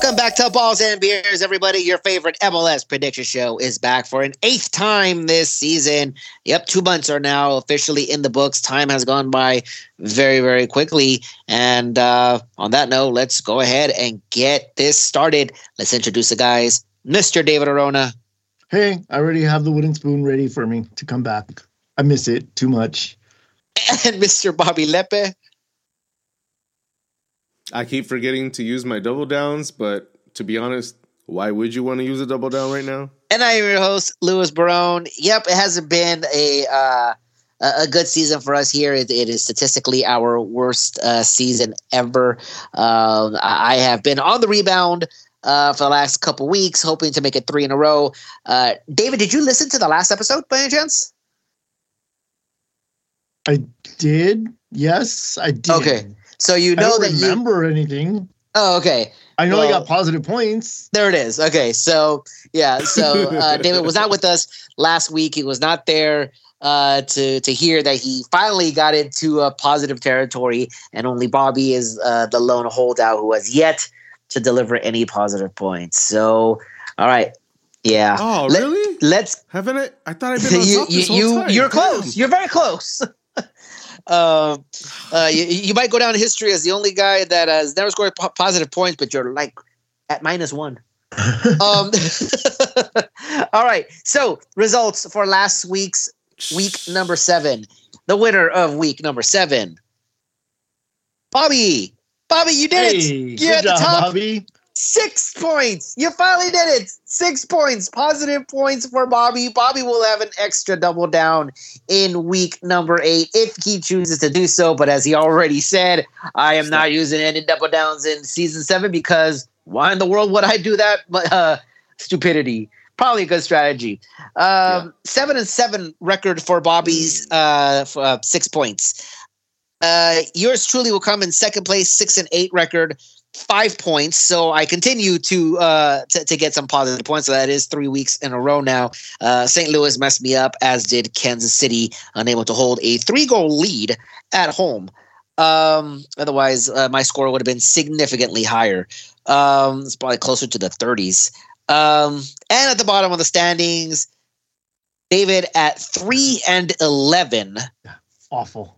Welcome back to Balls and Beers, everybody. Your favorite MLS prediction show is back for an 8th time this season. Yep, 2 months are now officially in the books. Time has gone by very, very quickly. And on that note, let's go ahead and get this started. Let's introduce the guys. Mr. David Arona. Hey, I already have the wooden spoon ready for me to come back. I miss it too much. And Mr. Bobby Lepe. I keep forgetting to use my double downs, but to be honest, why would you want to use a double down right now? And I am your host, Louis Barone. Yep, it hasn't been a good season for us here. It is statistically our worst season ever. I have been on the rebound for the last couple weeks, hoping to make it 3 in a row. David, did you listen to the last episode by any chance? I did. Yes, I did. Okay. So you know I don't remember anything. Oh, okay. I know I got positive points. There it is. Okay, so yeah, so David was not with us last week. He was not there to hear that he finally got into positive territory, and only Bobby is the lone holdout who has yet to deliver any positive points. So, all right, yeah. Oh, really? Let's haven't I? I thought I'd been on top this whole time. You're close. You're very close. You might go down in history as the only guy that has never scored positive points, but you're like at -1. All right. So results for last week's week number 7. The winner of week number 7, Bobby. Bobby, you did it. You're at the top. Bobby. 6 points. You finally did it. 6 points. Positive points for Bobby. Bobby will have an extra double down in week number 8 if he chooses to do so. But as he already said, I am not using any double downs in season 7 because why in the world would I do that? Stupidity. Probably a good strategy. 7-7 record for Bobby's 6 points. Yours truly will come in second place, 6-8 record. 5 points, so I continue to get some positive points. So that is 3 weeks in a row now. St. Louis messed me up, as did Kansas City, unable to hold a 3-goal lead at home. Otherwise, my score would have been significantly higher. It's probably closer to the 30s. And at the bottom of the standings, David at 3-11. Awful.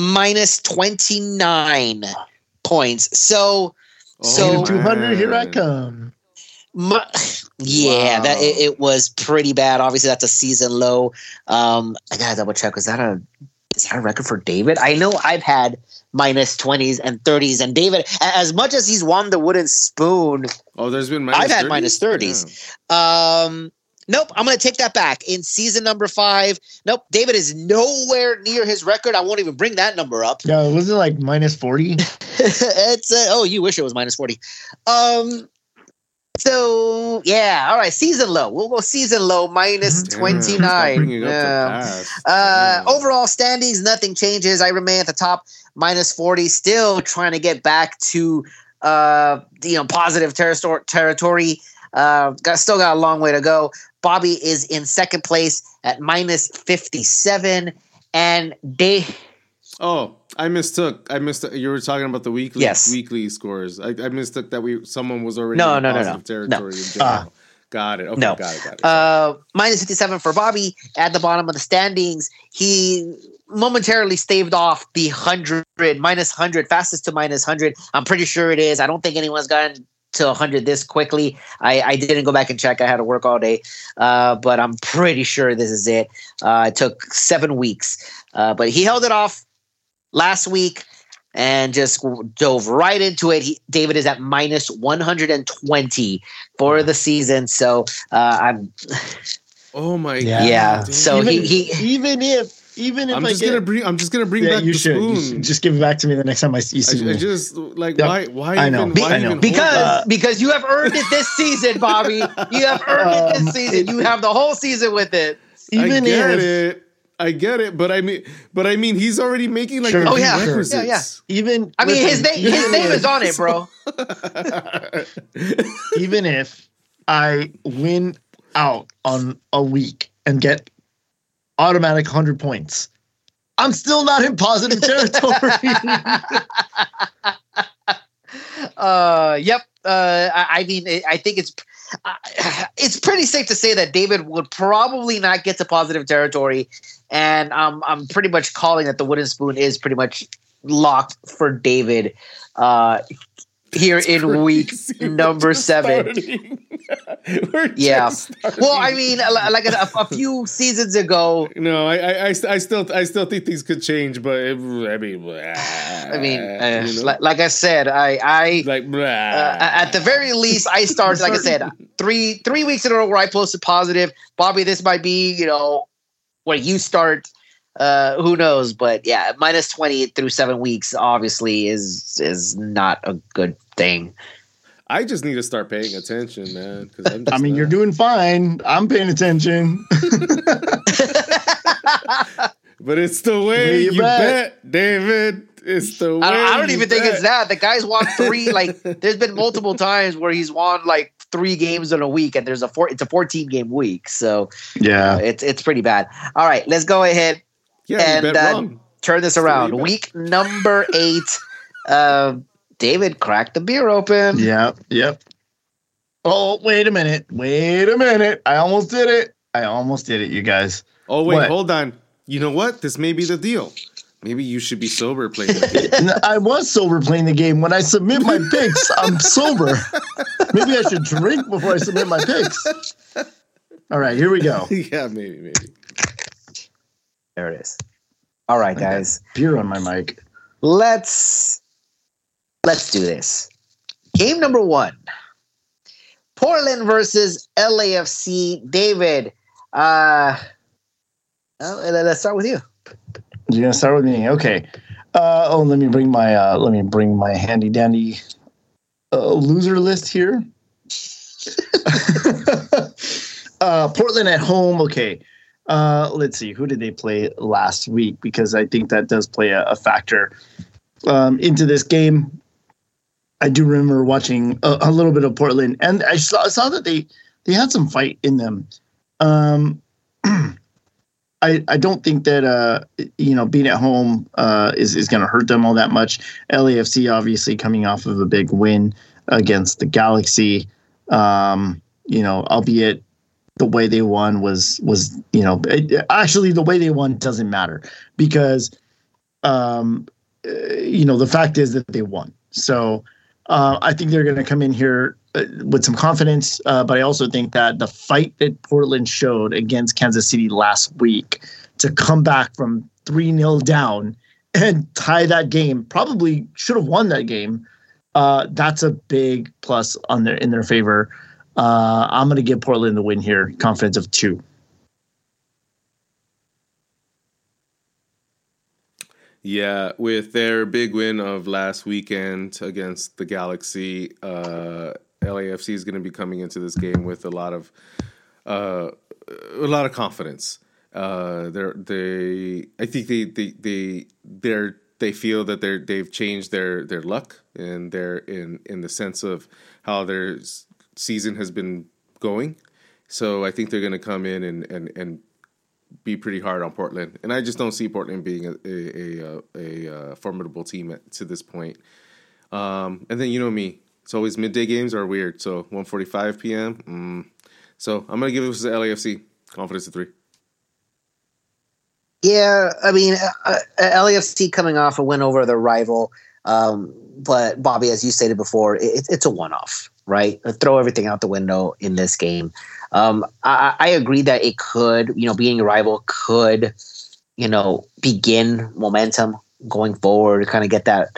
-29 points. So 200, here I come. Wow. That it was pretty bad. Obviously, that's a season low. I gotta double check. Is that a record for David? I know I've had -20s and 30s, and David, as much as he's won the wooden spoon, there's been I've had -30s. Yeah. Nope, I'm going to take that back. In season number 5, nope, David is nowhere near his record. I won't even bring that number up. Yeah, was it like -40? It's you wish it was -40. So yeah, all right, season low. We'll go season low -29. Overall standings, nothing changes. I remain at the top, -40. Still trying to get back to positive territory. Still got a long way to go. Bobby is in second place at -57, and I mistook. You were talking about the weekly scores. I mistook that someone was already in positive territory in general. Got it. Okay, no. Got it. -57 for Bobby at the bottom of the standings. He momentarily staved off the -100, fastest to -100. I'm pretty sure it is. I don't think anyone's gotten to 100 this quickly. I didn't go back and check. I had to work all day, but I'm pretty sure this is it. It took 7 weeks, but he held it off last week and just dove right into it. David is at -120 for the season, so I'm. Oh my god! Yeah, so even if I'm just gonna bring back the spoon. You should just give it back to me the next time I see you. I just why? I know. Because you have earned it this season, Bobby. You have earned it this season. You have the whole season with it. I get it, but I mean, he's already making like requisites. Yeah. Even his name is on it, bro. Even if I win out on a week and get automatic 100 points, I'm still not in positive territory. Yep. I mean, I think it's pretty safe to say that David would probably not get to positive territory, and I'm pretty much calling that the wooden spoon is pretty much locked for David here in week number 7. Yeah. Well, I mean, like a few seasons ago. No, I still think things could change, but like I said, I at the very least, I started, like I said, three weeks in a row where I posted positive. Bobby, this might be, where you start. Who knows? But yeah, minus 20 through 7 weeks obviously is not a good thing. I just need to start paying attention, man. You're doing fine. I'm paying attention. But it's the way you bet, David. It's the way. I don't even think it's that. The guy's won 3. Like, there's been multiple times where he's won like 3 games in a week, and it's a 14-game week. So yeah, it's pretty bad. All right, let's go ahead and turn this around. Week number 8. David cracked the beer open. Yep. Oh, wait a minute. I almost did it, you guys. Oh, wait, hold on. You know what? This may be the deal. Maybe you should be sober playing the game. I was sober playing the game. When I submit my picks, I'm sober. Maybe I should drink before I submit my picks. All right, here we go. Yeah, maybe. There it is. All right, guys. Beer on my mic. Let's do this. Game number 1. Portland versus LAFC. David, let's start with you. You're gonna start with me, okay? Let me bring my handy dandy loser list here. Portland at home, okay. Let's see, who did they play last week? Because I think that does play a factor into this game. I do remember watching a little bit of Portland, and I saw that they had some fight in them. I don't think that being at home is going to hurt them all that much. LAFC obviously coming off of a big win against the Galaxy. Albeit the way they won was actually the way they won doesn't matter because the fact is that they won. So I think they're going to come in here with some confidence, but I also think that the fight that Portland showed against Kansas City last week to come back from 3-0 down and tie that game, probably should have won that game. That's a big plus in their favor. I'm going to give Portland the win here, confidence of 2. Yeah, with their big win of last weekend against the Galaxy, LAFC is going to be coming into this game with a lot of confidence. I think they feel that they've changed their luck and they're in the sense of how their season has been going. So I think they're going to come in and be pretty hard on Portland, and I just don't see Portland being a formidable team to this point. And then me, it's always midday games are weird. So 1:45 p.m. So I'm gonna give it to LAFC. Confidence of 3. Yeah, I mean LAFC coming off a win over their rival, but Bobby, as you stated before, it's a one-off, right? Throw everything out the window in this game. I agree that it could, being a rival could, begin momentum going forward, kind of get that,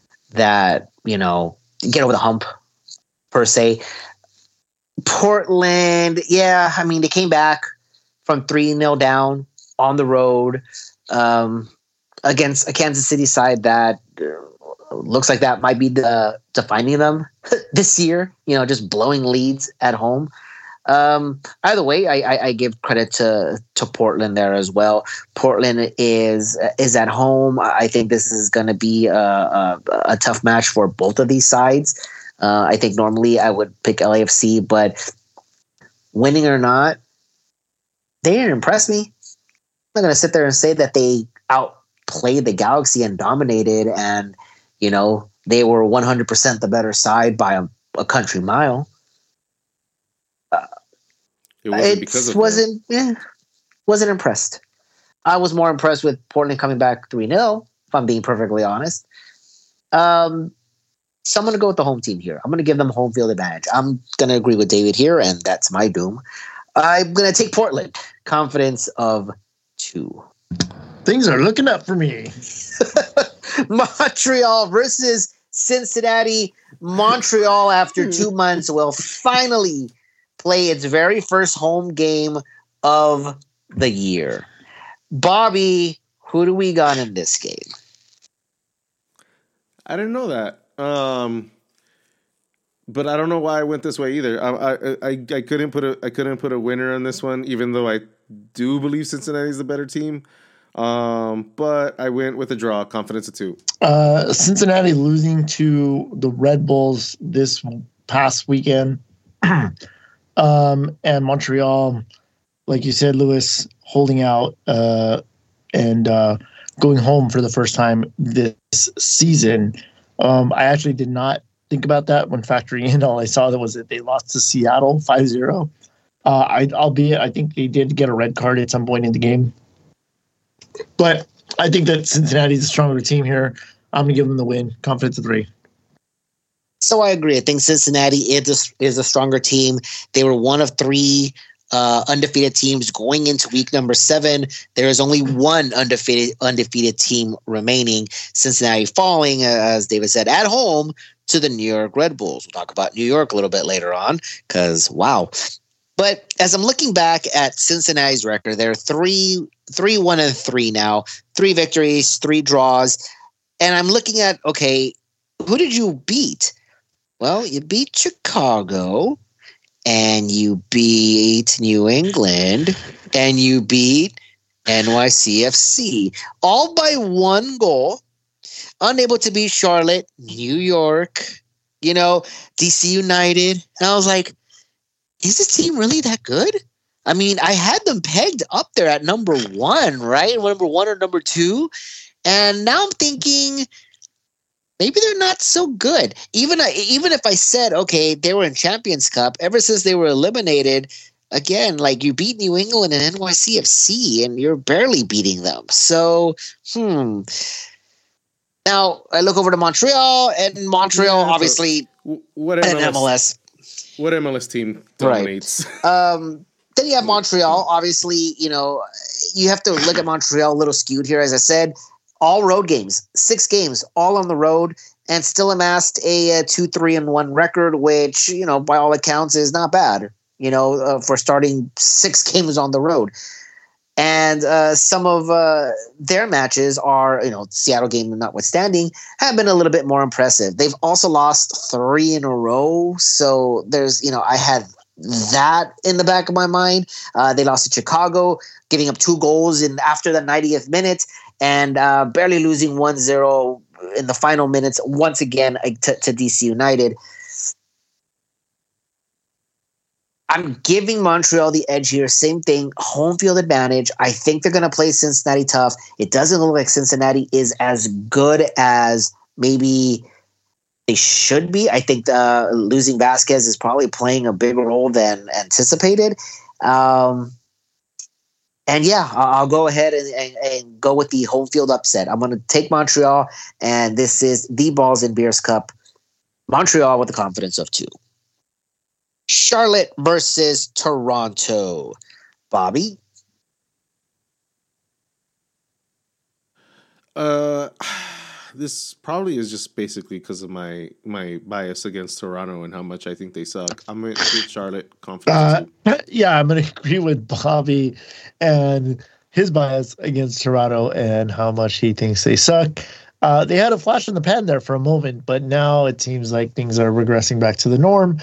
get over the hump per se. Portland, yeah, I mean, they came back from 3-0 down on the road against a Kansas City side that looks like that might be defining them this year, just blowing leads at home. Either way, I give credit to Portland there as well. Portland is at home. I think this is going to be a tough match for both of these sides. I think normally I would pick LAFC, but winning or not, they didn't impress me. I'm not going to sit there and say that they outplayed the Galaxy and dominated and, they were 100% the better side by a country mile. It wasn't because of that. Wasn't impressed. I was more impressed with Portland coming back 3-0, if I'm being perfectly honest. So I'm going to go with the home team here. I'm going to give them home field advantage. I'm going to agree with David here, and that's my doom. I'm going to take Portland. Confidence of 2. Things are looking up for me. Montreal versus Cincinnati. Montreal, after 2 months, will finally play its very first home game of the year. Bobby, who do we got in this game? I didn't know that. But I don't know why I went this way either. I couldn't put a winner on this one, even though I do believe Cincinnati is the better team. But I went with a draw, confidence of 2. Cincinnati losing to the Red Bulls this past weekend. And Montreal, like you said, Lewis, holding out and going home for the first time this season. I actually did not think about that when factoring in. All I saw that was that they lost to Seattle 5-0. Albeit, I think they did get a red card at some point in the game. But I think that Cincinnati is a stronger team here. I'm going to give them the win. Confidence of 3. So I agree. I think Cincinnati is a stronger team. They were one of 3 undefeated teams going into week number 7. There is only one undefeated team remaining. Cincinnati falling, as David said, at home to the New York Red Bulls. We'll talk about New York a little bit later on because, wow. But as I'm looking back at Cincinnati's record, they're 3-1-3 now, 3 victories, 3 draws. And I'm looking at, okay, who did you beat? Well, you beat Chicago, and you beat New England, and you beat NYCFC, all by 1 goal. Unable to beat Charlotte, New York, DC United. And I was like, is this team really that good? I mean, I had them pegged up there at number 1, right? Number 1 or number 2. And now I'm thinking maybe they're not so good. Even if I said, okay, they were in Champions Cup, ever since they were eliminated, again, like you beat New England and NYCFC and you're barely beating them. So, Now I look over to Montreal, and Montreal obviously what MLS? What MLS team dominates? Right. Then you have Montreal. Obviously, you have to look at Montreal a little skewed here. As I said, all road games, 6 games, all on the road, and still amassed a 2-3-1 record, which, by all accounts is not bad, for starting 6 games on the road. And some of their matches are, Seattle game notwithstanding, have been a little bit more impressive. They've also lost 3 in a row. So there's, I had that in the back of my mind. They lost to Chicago, giving up 2 goals after the 90th minute, and barely losing 1-0 in the final minutes once again to DC United. I'm giving Montreal the edge here. Same thing, home field advantage. I think they're going to play Cincinnati tough. It doesn't look like Cincinnati is as good as maybe they should be. I think losing Vasquez is probably playing a bigger role than anticipated. And yeah, I'll go ahead and go with the home field upset. I'm going to take Montreal, and this is the Balls and Beers Cup. Montreal with the confidence of 2. Charlotte versus Toronto. Bobby? This probably is just basically because of my bias against Toronto and how much I think they suck. I'm going to take Charlotte, confidence. Yeah, I'm going to agree with Bobby and his bias against Toronto and how much he thinks they suck. They had a flash in the pan there for a moment, but now it seems like things are regressing back to the norm.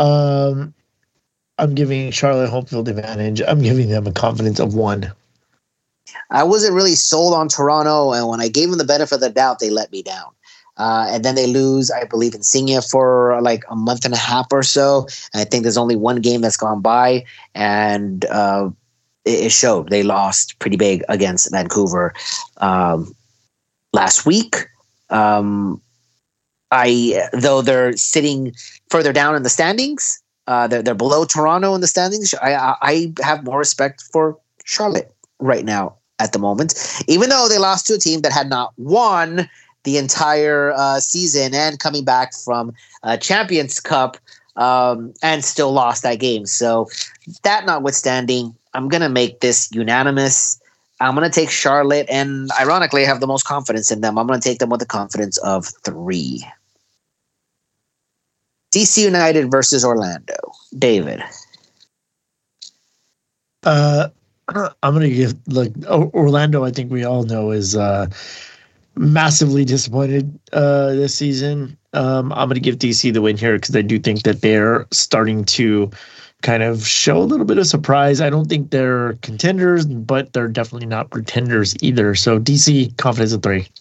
I'm giving Charlotte home field advantage. I'm giving them a confidence of 1. I wasn't really sold on Toronto, and when I gave them the benefit of the doubt, they let me down. And then they lose, I believe, Insigne for like a month and a half or so. And I think there's only 1 game that's gone by, and it showed. They lost pretty big against Vancouver last week. Though they're sitting further down in the standings, they're below Toronto in the standings. I have more respect for Charlotte right now at the moment, even though they lost to a team that had not won the entire season and coming back from Champions Cup and still lost that game. So that notwithstanding, I'm going to make this unanimous. I'm going to take Charlotte, and ironically, I have the most confidence in them. I'm going to take them with a confidence of 3. DC United versus Orlando. David. I'm going to give Orlando. I think we all know is massively disappointed this season. I'm going to give DC the win here because I do think that they're starting to kind of show a little bit of surprise. I don't think they're contenders, but they're definitely not pretenders either. So DC, confidence of 3.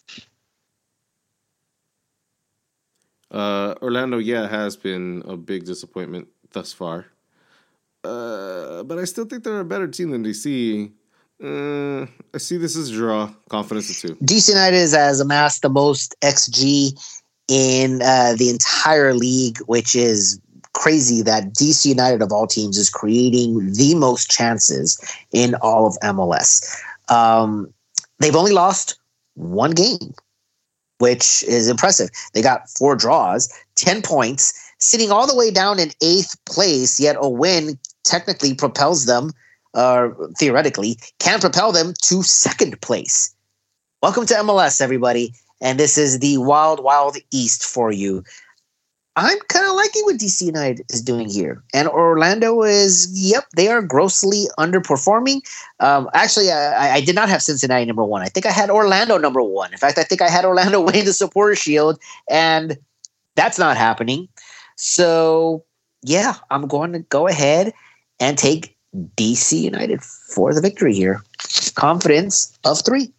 Orlando, has been a big disappointment thus far. But I still think they're a better team than DC. I see this as a draw. Confidence of 2. DC United has amassed the most XG in the entire league, which is crazy that DC United of all teams is creating the most chances in all of MLS. They've only lost 1 game, which is impressive. They got 4 draws, 10 points, sitting all the way down in 8th place, yet a win technically propels them, theoretically, can propel them to 2nd place. Welcome to MLS, everybody. And this is the wild, wild East for you. I'm kind of liking what DC United is doing here. And Orlando is, they are grossly underperforming. Actually, I did not have Cincinnati number 1. I think I had Orlando number 1. In fact, I think I had Orlando winning the Supporter Shield, and that's not happening. So, I'm going to go ahead and take DC United for the victory here. Confidence of 3.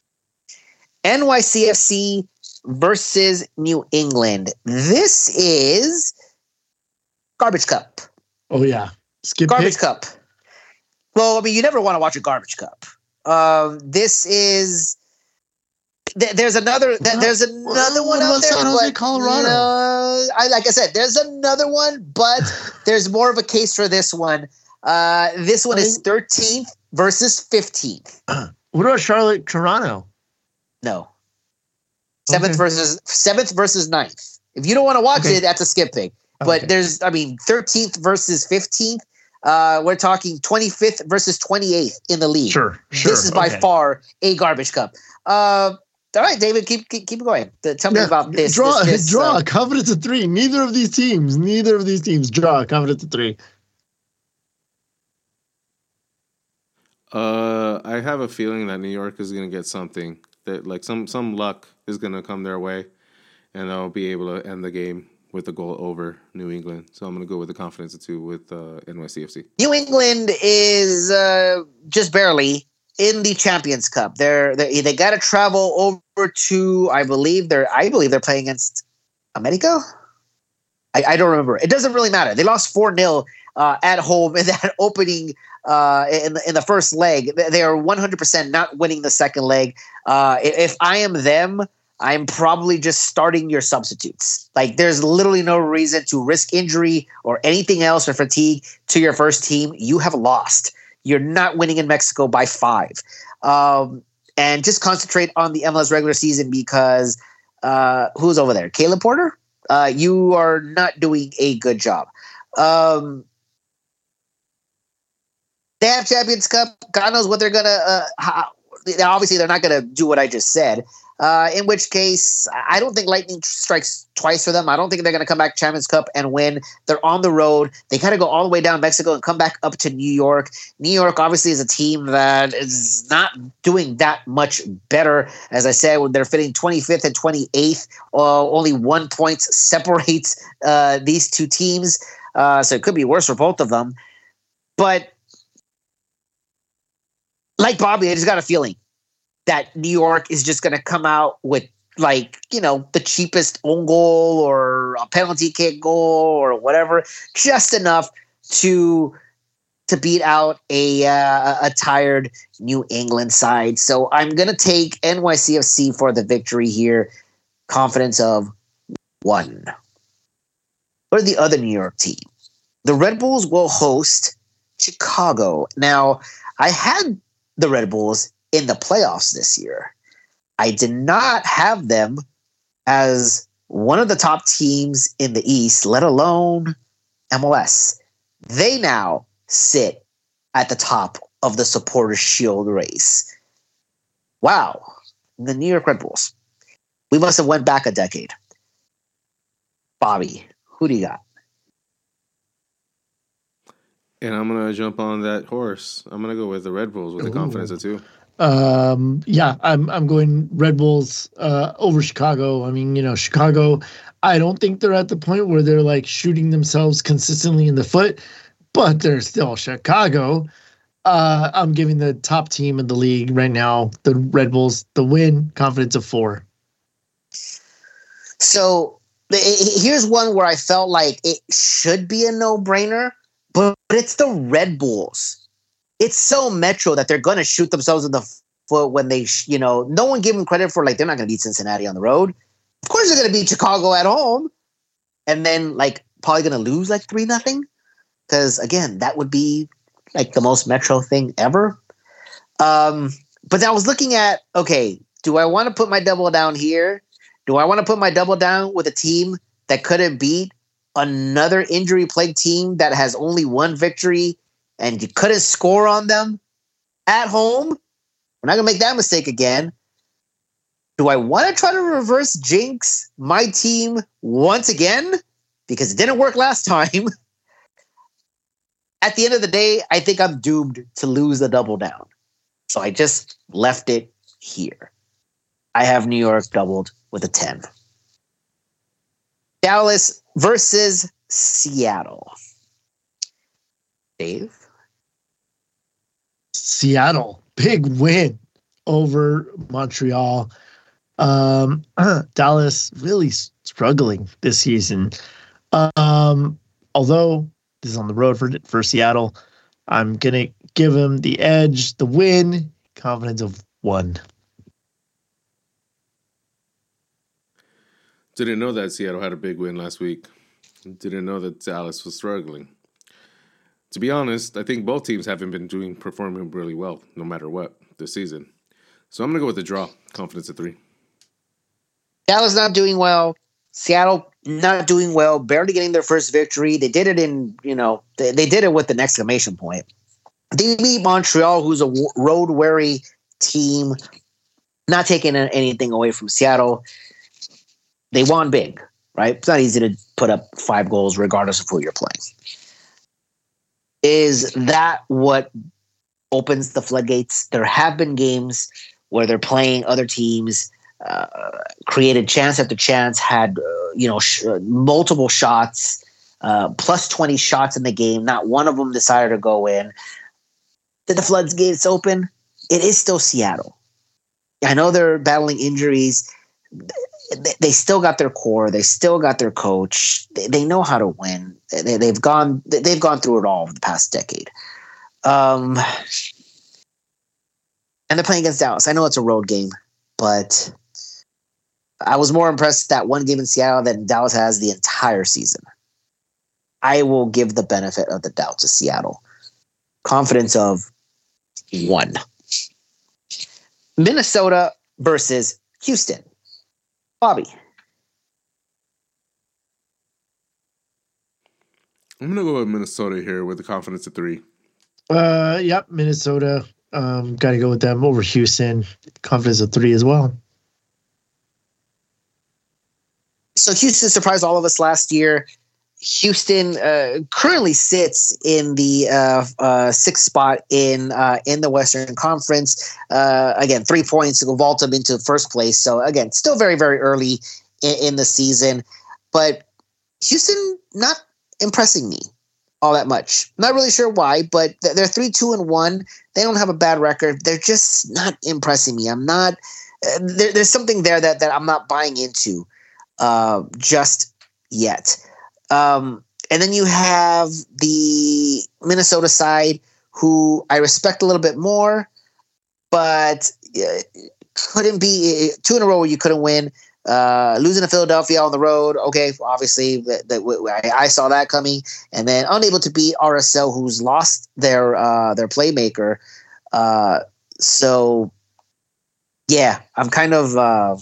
NYCFC versus New England. This is Garbage Cup. Oh, yeah. Garbage Cup. Well, I mean, you never want to watch a Garbage Cup. This is... There's another one out there. San Jose, Colorado. Like I said, there's another one, but there's more of a case for this one. This one is 13th versus 15th. What about Charlotte, Toronto? No. 7th versus 9th. If you don't want to watch it, that's a skip pick. But there's, 13th versus 15th. We're talking 25th versus 28th in the league. Sure. This is by far a Garbage Cup. All right, David, keep going. Tell me about this. Draw a confidence of 3. Neither of these teams. Draw a confidence of 3. I have a feeling that New York is going to get something. That like some luck is going to come their way, and they'll be able to end the game with a goal over New England. So I'm going to go with the confidence of 2 with NYCFC. New England is just barely in the Champions Cup. They got to travel over to I believe they're playing against America. I don't remember. It doesn't really matter. They lost 4-0 at home in that opening. In the first leg, they are 100% not winning the second leg. If I am them, I'm probably just starting your substitutes. Like, there's literally no reason to risk injury or anything else or fatigue to your first team. You have lost. You're not winning in Mexico by 5. And just concentrate on the MLS regular season because who's over there? Caleb Porter? You are not doing a good job. They have Champions Cup. God knows what they're going to obviously, they're not going to do what I just said, in which case I don't think lightning strikes twice for them. I don't think they're going to come back Champions Cup and win. They're on the road. They got to go all the way down Mexico and come back up to New York. New York obviously is a team that is not doing that much better. As I said, when they're fitting 25th and 28th, only 1 point separates these two teams. So it could be worse for both of them. But like Bobby, I just got a feeling that New York is just going to come out with, the cheapest own goal or a penalty kick goal or whatever, just enough to beat out a tired New England side. So I'm going to take NYCFC for the victory here. Confidence of 1. For the other New York team, the Red Bulls will host Chicago. Now, I had the Red Bulls in the playoffs this year. I did not have them as one of the top teams in the East, let alone MLS. They now sit at the top of the Supporters' Shield race. Wow. The New York Red Bulls. We must have went back a decade. Bobby, who do you got? And I'm going to jump on that horse. I'm going to go with the Red Bulls with the confidence of 2. Yeah, I'm going Red Bulls over Chicago. I mean, Chicago, I don't think they're at the point where they're like shooting themselves consistently in the foot, but they're still Chicago. I'm giving the top team in the league right now, the Red Bulls, the win, confidence of 4. So here's one where I felt like it should be a no-brainer, but it's the Red Bulls. It's so metro that they're going to shoot themselves in the foot when they, no one give them credit for, like, they're not going to beat Cincinnati on the road. Of course they're going to beat Chicago at home. And then, like, probably going to lose, like, 3-0. Because, again, that would be, like, the most metro thing ever. But I was looking at, okay, do I want to put my double down here? Do I want to put my double down with a team that couldn't beat another injury-plagued team that has only one victory and you couldn't score on them at home? We're not going to make that mistake again. Do I want to try to reverse jinx my team once again? Because it didn't work last time. At the end of the day, I think I'm doomed to lose the double down. So I just left it here. I have New York doubled with a 10. Dallas versus Seattle. Dave? Seattle, big win over Montreal. Dallas really struggling this season. Although this is on the road for Seattle, I'm going to give him the edge, the win, confidence of 1. Didn't know that Seattle had a big win last week. Didn't know that Dallas was struggling. To be honest, I think both teams haven't been performing really well, no matter what, this season. So I'm going to go with the draw, confidence of 3. Dallas not doing well. Seattle not doing well, barely getting their first victory. They did it in, they did it with an exclamation point. They beat Montreal, who's a road-weary team, not taking anything away from Seattle. They won big, right? It's not easy to put up 5 goals regardless of who you're playing. Is that what opens the floodgates? There have been games where they're playing other teams, created chance after chance, had multiple shots, plus 20 shots in the game. Not one of them decided to go in. Did the floodgates open? It is still Seattle. I know they're battling injuries. They still got their core. They still got their coach. They know how to win. They've gone through it all over the past decade. And they're playing against Dallas. I know it's a road game, but I was more impressed that one game in Seattle than Dallas has the entire season. I will give the benefit of the doubt to Seattle. Confidence of 1. Minnesota versus Houston. Bobby. I'm going to go with Minnesota here with the confidence of 3. Yep, Minnesota. Got to go with them over Houston. Confidence of 3 as well. So Houston surprised all of us last year. Houston currently sits in the 6th spot in the Western Conference. Again, 3 points to vault them into first place. So again, still very, very early in the season. But Houston not impressing me all that much. Not really sure why, but they're 3-2-1. They don't have a bad record. They're just not impressing me. I'm not. There's something there that I'm not buying into just yet. And then you have the Minnesota side, who I respect a little bit more, but couldn't be 2 in a row where you couldn't win. Losing to Philadelphia on the road. Okay, obviously I saw that coming, and then unable to beat RSL, who's lost their playmaker. So yeah, I'm kind of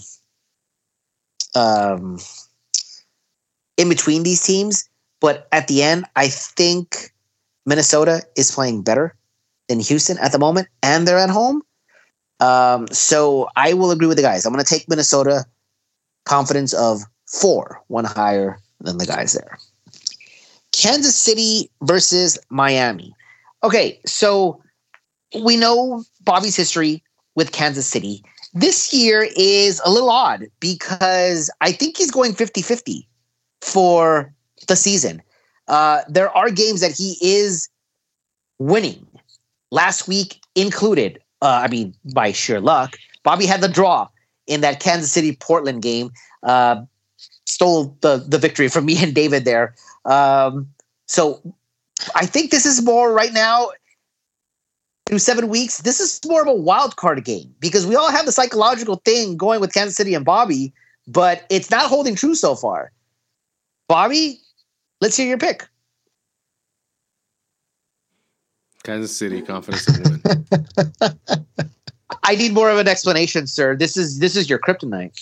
in between these teams, but at the end, I think Minnesota is playing better than Houston at the moment, and they're at home. So I will agree with the guys. I'm going to take Minnesota. Confidence of 4, one higher than the guys there. Kansas City versus Miami. Okay, so we know Bobby's history with Kansas City. This year is a little odd because I think he's going 50-50 for the season. There are games that he is winning. Last week included, by sheer luck, Bobby had the draw in that Kansas City Portland game, stole the victory from me and David there. So I think this is more right now through 7 weeks. This is more of a wild card game because we all have the psychological thing going with Kansas City and Bobby, but it's not holding true so far. Bobby, let's hear your pick. Kansas City, confidence to win. I need more of an explanation, sir. This is your kryptonite.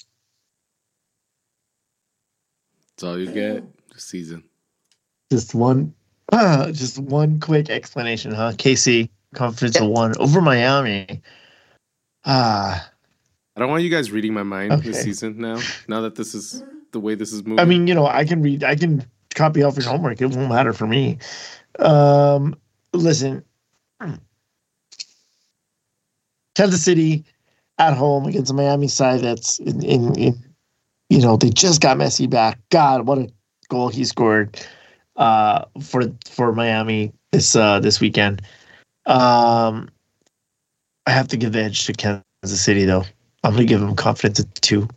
That's all you get this season. Just one quick explanation, huh? KC, confidence of 1 over Miami. I don't want you guys reading my mind this season now that this is the way this is moving. I mean, I can copy off your homework. It won't matter for me. Listen, Kansas City at home against a Miami side that's in they just got Messi back. God, what a goal he scored for Miami this weekend. I have to give the edge to Kansas City though. I'm going to give him confidence at 2.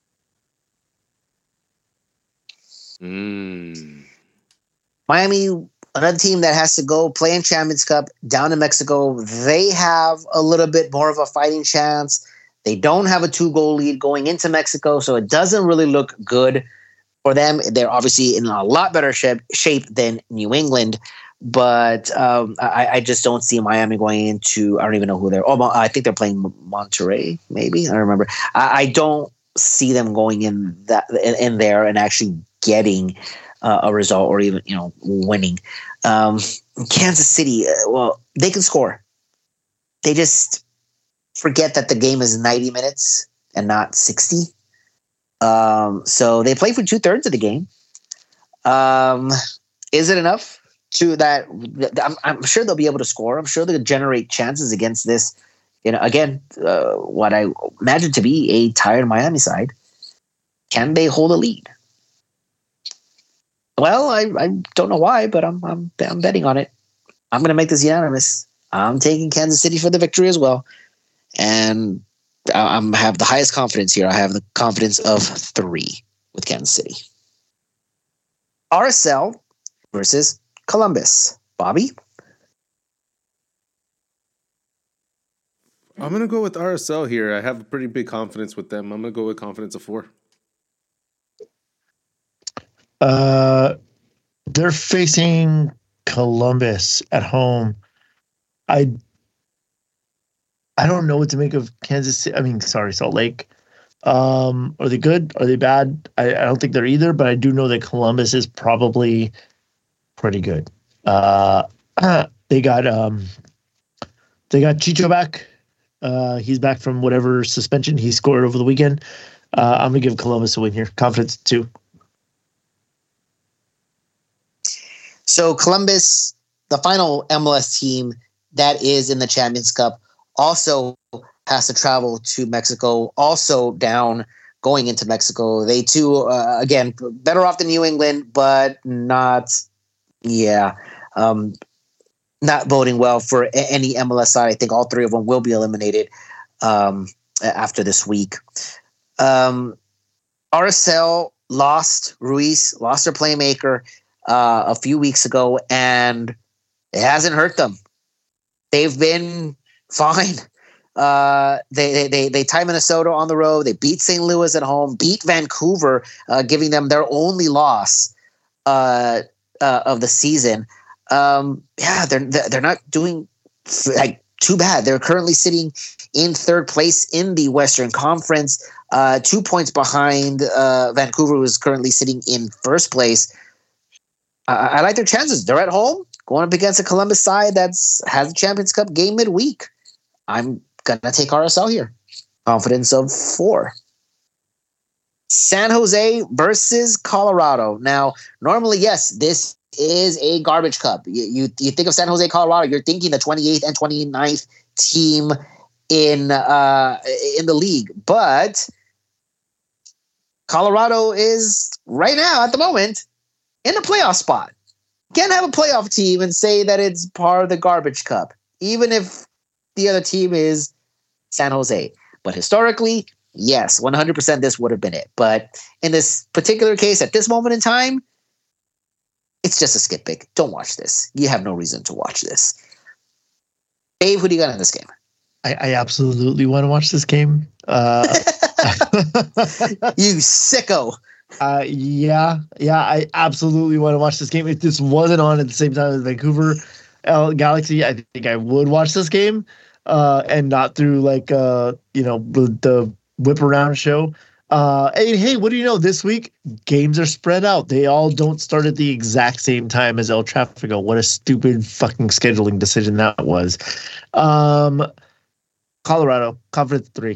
Miami, another team that has to go play in Champions Cup down in Mexico. They have a little bit more of a fighting chance. They don't have a 2-goal lead going into Mexico, so it doesn't really look good for them. They're obviously in a lot better shape than New England, but I just don't see Miami going into. I don't even know who they're. Oh, I think they're playing Monterrey. Maybe I don't remember. I don't see them going in there and actually getting a result or even winning. Kansas City, well, they can score. They just forget that the game is 90 minutes and not 60. So they play for 2/3 of the game. Is it enough to that? I'm sure they'll be able to score. I'm sure they'll generate chances against this. Again, what I imagine to be a tired Miami side. Can they hold a lead? Well, I don't know why, but I'm betting on it. I'm going to make this unanimous. I'm taking Kansas City for the victory as well, and I have the highest confidence here. I have the confidence of 3 with Kansas City. RSL versus Columbus. Bobby? I'm going to go with RSL here. I have a pretty big confidence with them. I'm going to go with confidence of 4. They're facing Columbus at home. I don't know what to make of Kansas City. Salt Lake. Are they good? Are they bad? I don't think they're either, but I do know that Columbus is probably pretty good. They got Chicho back. He's back from whatever suspension he scored over the weekend. I'm gonna give Columbus a win here. Confidence 2. So Columbus, the final MLS team that is in the Champions Cup, also has to travel to Mexico, also down going into Mexico. They too, again, better off than New England, but not boding well for any MLS side. I think all 3 of them will be eliminated after this week. RSL lost Ruiz, lost their playmaker a few weeks ago, and it hasn't hurt them. They've been fine. They tie Minnesota on the road. They beat St. Louis at home. Beat Vancouver, giving them their only loss of the season. They're not doing like too bad. They're currently sitting in third place in the Western Conference, 2 points behind Vancouver, who is currently sitting in first place. I like their chances. They're at home, going up against a Columbus side has a Champions Cup game midweek. I'm gonna take RSL here. Confidence of 4. San Jose versus Colorado. Now, normally, yes, this is a garbage cup. You think of San Jose, Colorado, you're thinking the 28th and 29th team in the league. But Colorado is right now, at the moment, in a playoff spot. Can't have a playoff team and say that it's part of the garbage cup, even if the other team is San Jose. But historically, yes, 100% this would have been it. But in this particular case, at this moment in time, it's just a skip pick. Don't watch this. You have no reason to watch this. Dave, who do you got in this game? I absolutely want to watch this game. You sicko. Yeah, I absolutely want to watch this game. If this wasn't on at the same time as Vancouver Galaxy, I think I would watch this game, and not through like the whip around show. Hey, what do you know? This week games are spread out. They all don't start at the exact same time as El Tráfico. What a stupid fucking scheduling decision that was. Colorado, Confidence 3.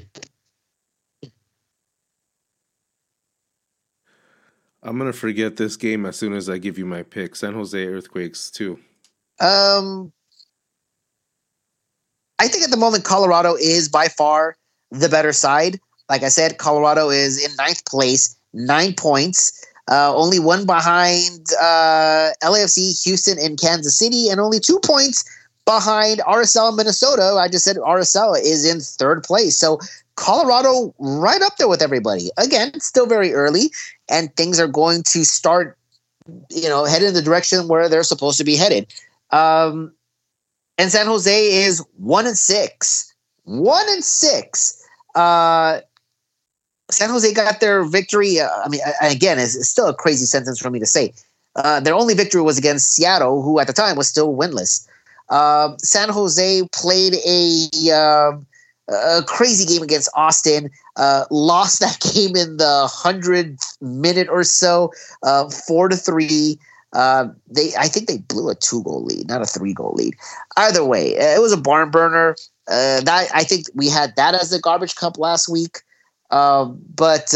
I'm going to forget this game as soon as I give you my pick. San Jose Earthquakes 2. I think at the moment Colorado is by far the better side. Like I said, Colorado is in 9th place, 9 points, only one behind LAFC, Houston, and Kansas City, and only 2 points behind RSL and Minnesota. I just said RSL is in 3rd place. So Colorado right up there with everybody. Again, still very early, and things are going to start, headed in the direction where they're supposed to be headed. And San Jose is 1-6. 1-6. San Jose got their victory. Again, it's still a crazy sentence for me to say. Their only victory was against Seattle, who at the time was still winless. San Jose played a crazy game against Austin, lost that game in the 100th minute or so, 4-3. I think they blew a 2-goal lead, not a 3-goal lead. Either way, it was a barn burner. I think we had that as the garbage cup last week. But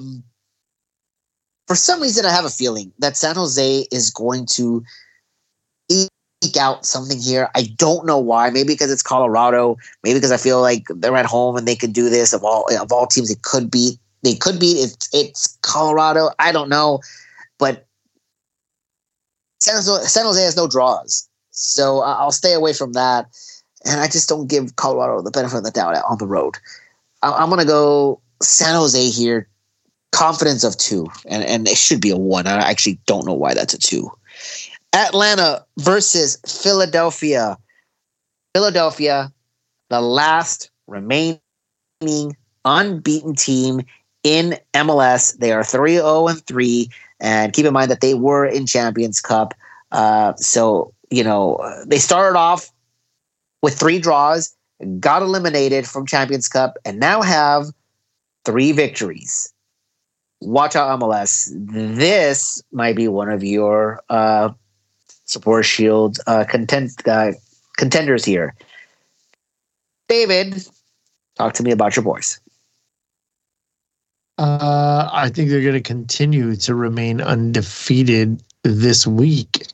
for some reason, I have a feeling that San Jose is going to eke out something here. I don't know why. Maybe because it's Colorado. Maybe because I feel like they're at home and they could do this. Of all teams, they could beat. It's Colorado. I don't know, but San Jose has no draws, so I'll stay away from that. And I just don't give Colorado the benefit of the doubt on the road. I'm going to go San Jose here. Confidence of 2, and it should be a 1. I actually don't know why that's a 2. Atlanta versus Philadelphia. Philadelphia, the last remaining unbeaten team in MLS. They are 3-0-3, and keep in mind that they were in Champions Cup. So they started off with 3 draws, got eliminated from Champions Cup, and now have 3 victories. Watch out, MLS. This might be one of your Support Shield contenders here. David, talk to me about your boys. I think they're going to continue to remain undefeated this week.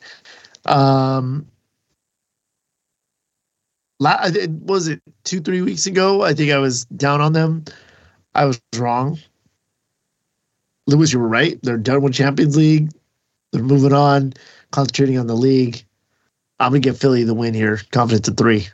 Was it 2-3 weeks ago? I think I was down on them. I was wrong. Lewis, you were right. They're done with Champions League. They're moving on, concentrating on the league. I'm going to get Philly the win here. Confidence of 3.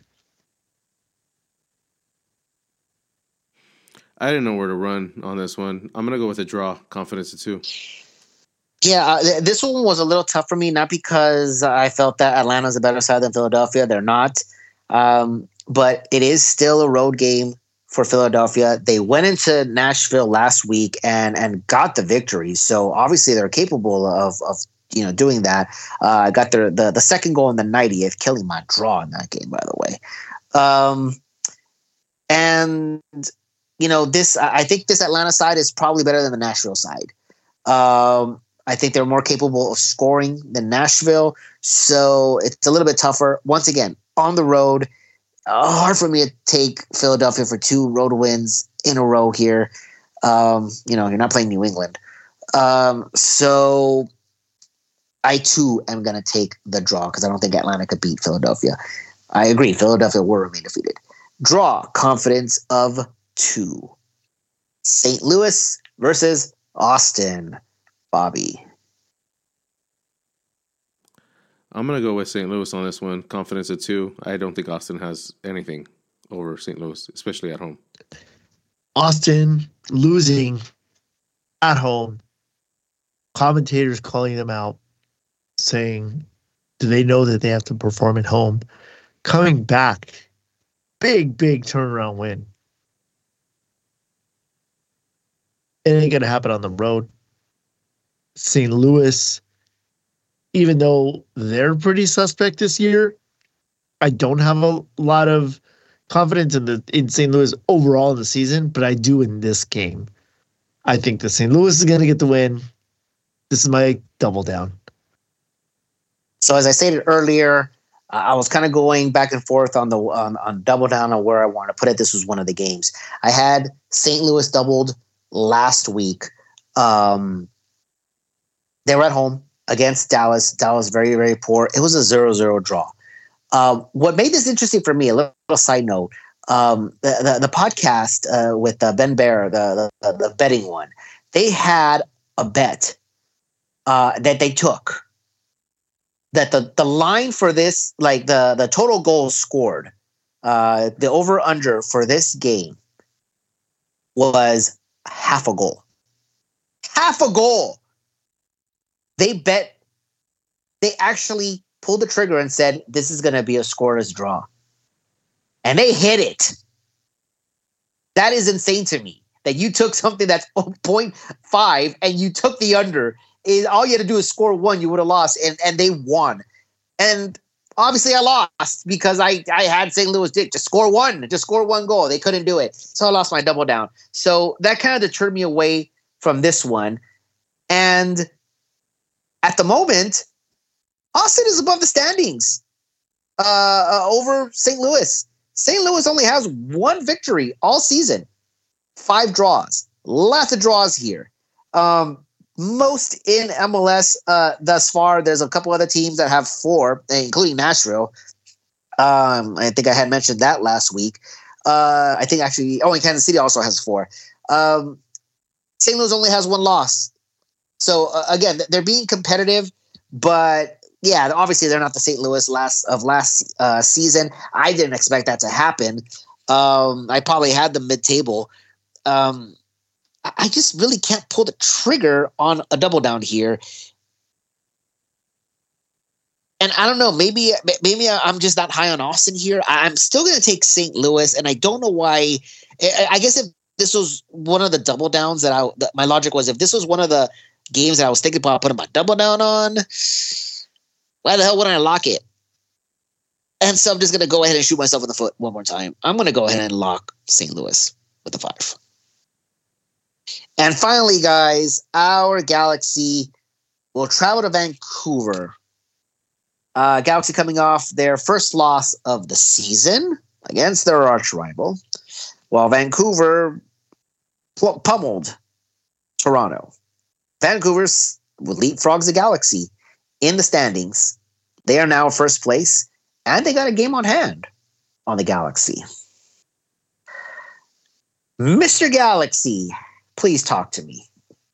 I didn't know where to run on this one. I'm going to go with a draw. Confidence of 2. Yeah, this one was a little tough for me, not because I felt that Atlanta's a better side than Philadelphia. They're not. But it is still a road game. for Philadelphia. They went into Nashville last week and got the victory. So obviously they're capable of doing that. Got the second goal in the 90th, killing my draw in that game, by the way. And this, I think this Atlanta side is probably better than the Nashville side. I think they're more capable of scoring than Nashville, so it's a little bit tougher. Once again, on the road, hard for me to take Philadelphia for 2 road wins in a row here. You're not playing New England. So I, too, am going to take the draw because I don't think Atlanta could beat Philadelphia. I agree. Philadelphia will remain defeated. Draw, confidence of 2. St. Louis versus Austin. Bobby. I'm going to go with St. Louis on this one. Confidence of 2. I don't think Austin has anything over St. Louis, especially at home. Austin losing at home. Commentators calling them out, saying, do they know that they have to perform at home? Coming back. Big turnaround win. It ain't going to happen on the road. St. Louis, even though they're pretty suspect this year, I don't have a lot of confidence in St. Louis overall in the season, but I do in this game. I think that St. Louis is going to get the win. This is my double down. So as I stated earlier, I was kind of going back and forth on double down on where I want to put it. This was one of the games. I had St. Louis doubled last week. They were at home against Dallas. Dallas very, very poor. It was a 0-0 draw. What made this interesting for me, a little side note, the podcast with Ben Bear, the betting one, they had a bet that they took. That the line for this, like the total goals scored, the over-under for this game was half a goal. Half a goal! They actually pulled the trigger and said, this is going to be a scoreless draw. And they hit it. That is insane to me. That you took something that's 0.5 and you took the under. All you had to do is score 1, you would have lost. And they won. And obviously I lost because I had St. Louis to score 1. Just score 1 goal. They couldn't do it. So I lost my double down. So that kind of deterred me away from this one. And at the moment, Austin is above the standings over St. Louis. St. Louis only has 1 victory all season, 5 draws. Lots of draws here. Most in MLS thus far. There's a couple other teams that have 4, including Nashville. I think I had mentioned that last week. I think actually, and Kansas City also has 4. St. Louis only has 1 loss. So again, they're being competitive, but yeah, obviously they're not the St. Louis last season. I didn't expect that to happen. I probably had them mid-table. I just really can't pull the trigger on a double down here. And I don't know, maybe I'm just not high on Austin here. I'm still going to take St. Louis, and I don't know why. I guess if this was one of the double downs that my logic was, if this was one of the games that I was thinking about putting my double down on, why the hell wouldn't I lock it? And so I'm just going to go ahead and shoot myself in the foot one more time. I'm going to go ahead and lock St. Louis with the 5. And finally, guys, our Galaxy will travel to Vancouver. Galaxy coming off their first loss of the season against their arch rival, while Vancouver pummeled Toronto. Vancouver leapfrogs the Galaxy in the standings. They are now first place, and they got a game on hand on the Galaxy. Mr. Galaxy, please talk to me.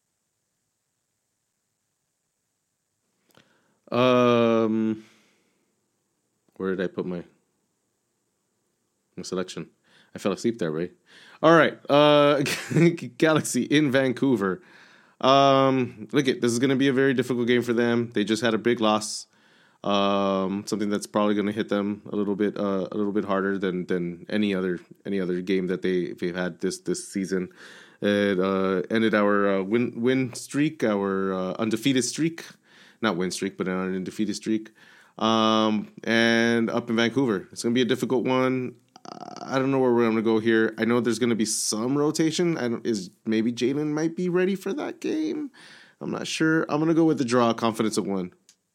Where did I put my selection? I fell asleep there, right? All right. Galaxy in Vancouver. This is going to be a very difficult game for them. They just had a big loss Something that's probably going to hit them a little bit harder than any other game that they've had this season. It ended our win streak, our undefeated streak, not win streak, but an undefeated streak. And up in Vancouver, it's going to be a difficult one. I don't know where we're going to go here. I know there's going to be some rotation. Maybe Jalen might be ready for that game. I'm not sure. I'm going to go with the draw, confidence of 1.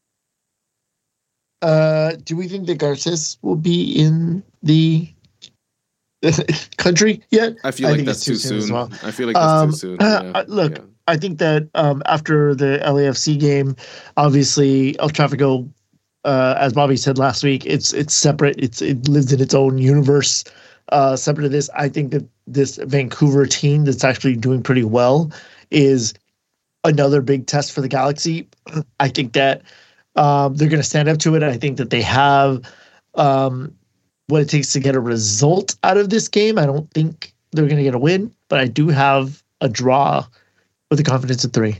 Do we think that Garces will be in the country yet? I feel like that's too soon. As well. I feel like that's too soon. Look, I think that after the LAFC game, obviously El Tráfico, as Bobby said last week, it's separate. It lives in its own universe. Separate to this, I think that this Vancouver team that's actually doing pretty well is another big test for the Galaxy. I think that they're going to stand up to it. I think that they have what it takes to get a result out of this game. I don't think they're going to get a win, but I do have a draw with a confidence of 3.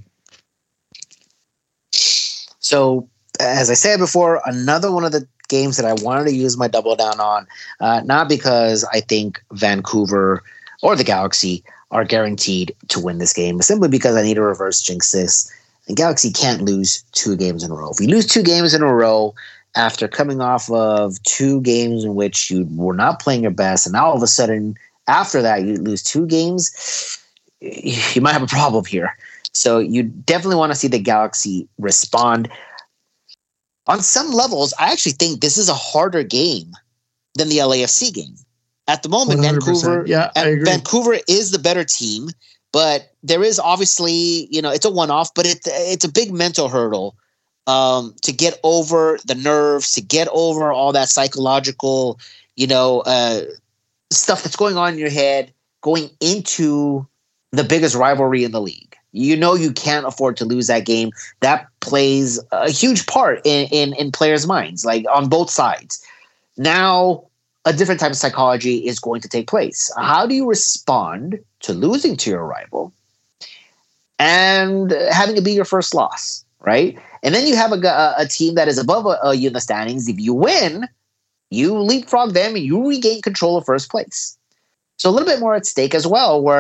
So, as I said before, another one of the games that I wanted to use my double down on, not because I think Vancouver or the Galaxy are guaranteed to win this game, but simply because I need to reverse jinx this. The Galaxy can't lose 2 games in a row. If you lose 2 games in a row after coming off of 2 games in which you were not playing your best, and now all of a sudden after that you lose 2 games, you might have a problem here. So you definitely want to see the Galaxy respond. On some levels, I actually think this is a harder game than the LAFC game. At the moment, Vancouver is the better team, but there is obviously, it's a one-off, but it's a big mental hurdle to get over the nerves, to get over all that psychological, stuff that's going on in your head going into the biggest rivalry in the league. You can't afford to lose that game. That plays a huge part in players' minds, like on both sides. Now, a different type of psychology is going to take place. How do you respond to losing to your rival and having it be your first loss, right? And then you have a team that is above you in the standings. If you win, you leapfrog them and you regain control of first place. So a little bit more at stake as well. Where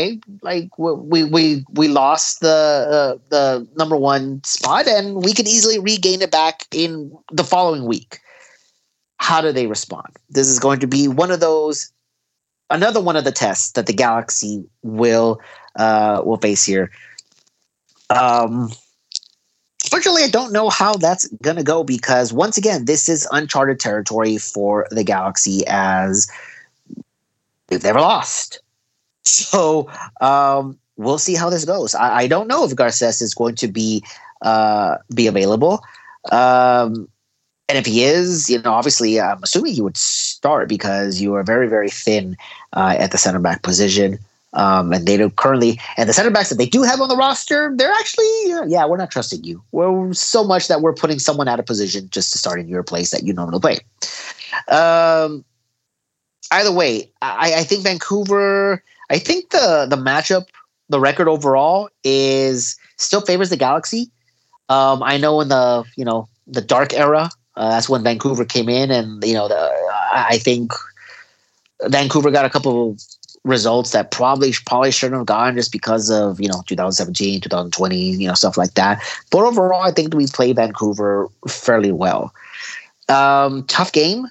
we lost the number 1 spot and we could easily regain it back in the following week. How do they respond? This is going to be another one of the tests that the Galaxy will face here. Fortunately, I don't know how that's going to go because once again, this is uncharted territory for the Galaxy as they've never lost. So we'll see how this goes. I don't know if Garces is going to be available. And if he is, obviously, I'm assuming he would start because you are very, very thin at the center back position. And they don't currently, and the center backs that they do have on the roster, they're actually, we're not trusting you. We're so much that we're putting someone out of position just to start in your place that you normally play. Either way, I think Vancouver, I think the matchup, the record overall is still favors the Galaxy. I know in the dark era, that's when Vancouver came in, and I think Vancouver got a couple of results that probably shouldn't have gotten just because of 2017, 2020, stuff like that. But overall, I think we played Vancouver fairly well. Tough game.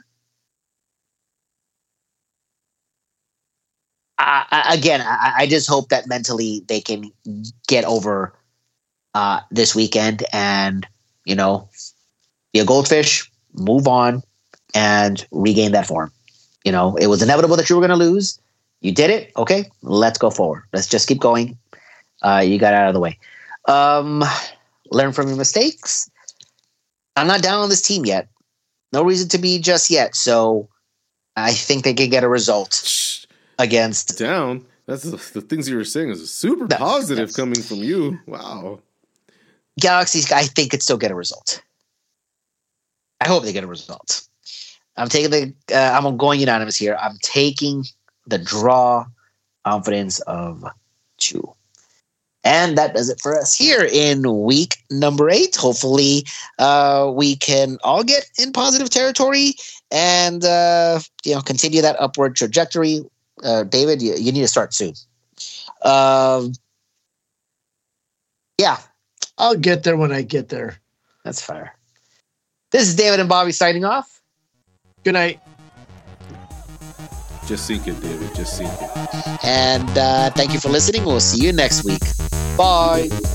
I just hope that mentally they can get over this weekend and be a goldfish, move on, and regain that form. It was inevitable that you were going to lose. You did it. Okay, let's go forward. Let's just keep going. You got out of the way. Learn from your mistakes. I'm not down on this team yet. No reason to be just yet. So I think they can get a result against. Down? That's the things you were saying is super positive coming from you. Wow. Galaxy, I think could still get a result. I hope they get a result. I'm going unanimous here. I'm taking the draw, confidence of 2. And that does it for us here in week number 8. Hopefully, we can all get in positive territory and continue that upward trajectory. David, you need to start soon. Yeah, I'll get there when I get there. That's fair. This is David and Bobby signing off. Good night. Just seek it, David. Just seek it. And thank you for listening. We'll see you next week. Bye.